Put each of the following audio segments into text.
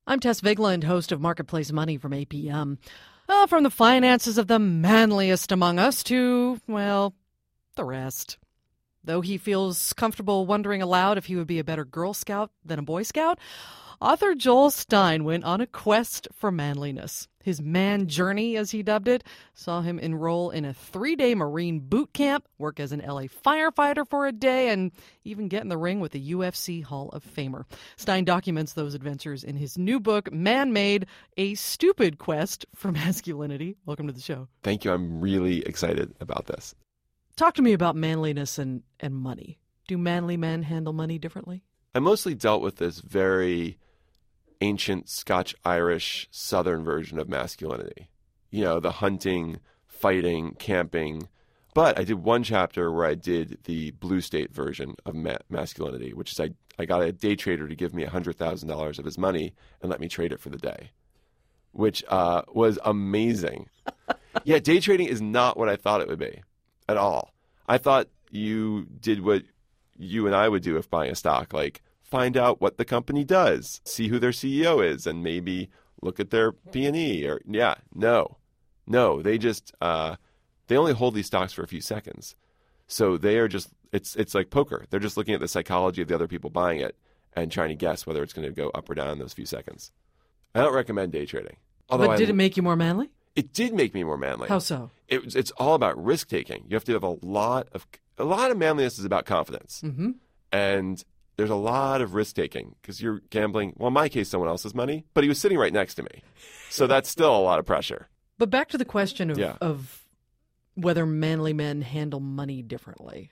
I'm Tess Vigland, host of Marketplace Money from APM. From the finances of the manliest among us to, well, the rest. Though he feels comfortable wondering aloud if he would be a better Girl Scout than a Boy Scout, author Joel Stein went on a quest for manliness. His man journey, as he dubbed it, saw him enroll in a 3-day Marine boot camp, work as an LA firefighter for a day, and even get in the ring with the UFC Hall of Famer. Stein documents those adventures in his new book, Man-Made, A Stupid Quest for Masculinity. Welcome to the show. Thank you. I'm really excited about this. Talk to me about manliness and money. Do manly men handle money differently? I mostly dealt with this very ancient Scotch-Irish Southern version of masculinity. You know, the hunting, fighting, camping. But I did one chapter where I did the blue state version of masculinity, which is I got a day trader to give me $100,000 of his money and let me trade it for the day, which was amazing. Yeah, day trading is not what I thought it would be at all. I thought you did what you and I would do if buying a stock, like find out what the company does, see who their CEO is, and maybe look at their P&E. Or no, they just they only hold these stocks for a few seconds, so they are just it's like poker. They're just looking at the psychology of the other people buying it and trying to guess whether it's going to go up or down in those few seconds. I don't recommend day trading. But did it make you more manly? It did make me more manly. How so? It's all about risk taking. You have to have a lot of manliness is about confidence, and there's a lot of risk taking because you're gambling. Well, in my case, someone else's money, but he was sitting right next to me, so that's still a lot of pressure. But back to the question of whether manly men handle money differently.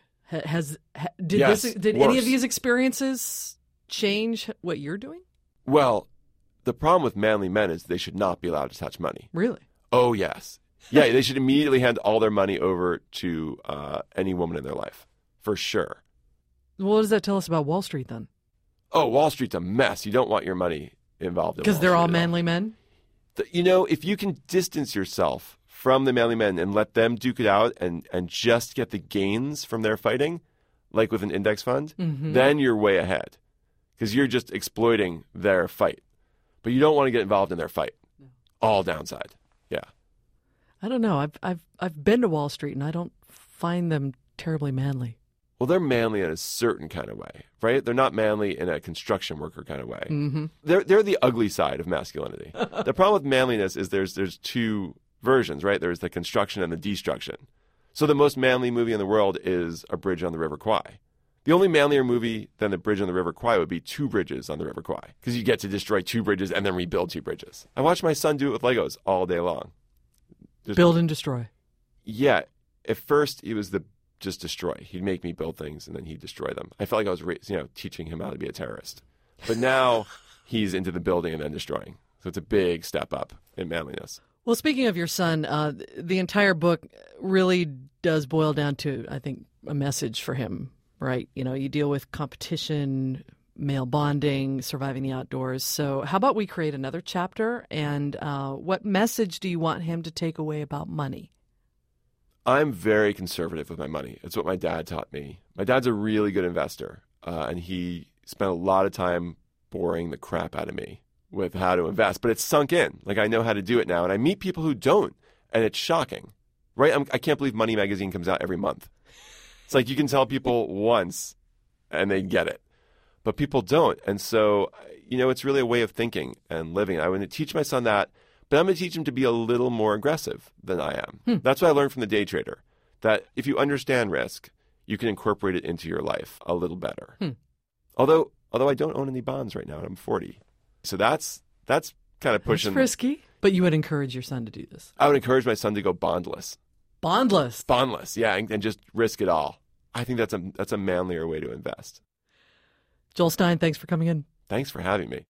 Did any of these experiences change what you're doing? Well, the problem with manly men is they should not be allowed to touch money. Really? Oh, yes. Yeah, they should immediately hand all their money over to any woman in their life, for sure. Well, what does that tell us about Wall Street, then? Oh, Wall Street's a mess. You don't want your money involved in Wall Street. Because they're all manly men? You know, if you can distance yourself from the manly men and let them duke it out and just get the gains from their fighting, like with an index fund, then you're way ahead. Because you're just exploiting their fight. But you don't want to get involved in their fight. All downside. Yeah. I don't know. I've been to Wall Street and I don't find them terribly manly. Well, they're manly in a certain kind of way, right? They're not manly in a construction worker kind of way. Mm-hmm. They're the ugly side of masculinity. The problem with manliness is there's two versions, right? There's the construction and the destruction. So the most manly movie in the world is A Bridge on the River Kwai. The only manlier movie than The Bridge on the River Kwai would be Two Bridges on the River Kwai, because you get to destroy 2 bridges and then rebuild 2 bridges. I watched my son do it with Legos all day long. Build and destroy. Yeah. At first, he was just destroy. He'd make me build things and then he'd destroy them. I felt like I was teaching him how to be a terrorist. But now he's into the building and then destroying. So it's a big step up in manliness. Well, speaking of your son, the entire book really does boil down to, I think, a message for him. Right. You know, you deal with competition, male bonding, surviving the outdoors. So how about we create another chapter? And what message do you want him to take away about money? I'm very conservative with my money. It's what my dad taught me. My dad's a really good investor, and he spent a lot of time boring the crap out of me with how to invest. But it's sunk in. Like, I know how to do it now. And I meet people who don't, and it's shocking. Right? I can't believe Money Magazine comes out every month. It's like you can tell people once and they get it, but people don't. And so, it's really a way of thinking and living. I want to teach my son that, but I'm going to teach him to be a little more aggressive than I am. That's what I learned from the day trader, that if you understand risk, you can incorporate it into your life a little better. Although I don't own any bonds right now and I'm 40. So that's kind of pushing. That's risky, but you would encourage your son to do this. I would encourage my son to go bondless. Bondless, yeah, and just risk it all. I think that's a manlier way to invest. Joel Stein, thanks for coming in. Thanks for having me.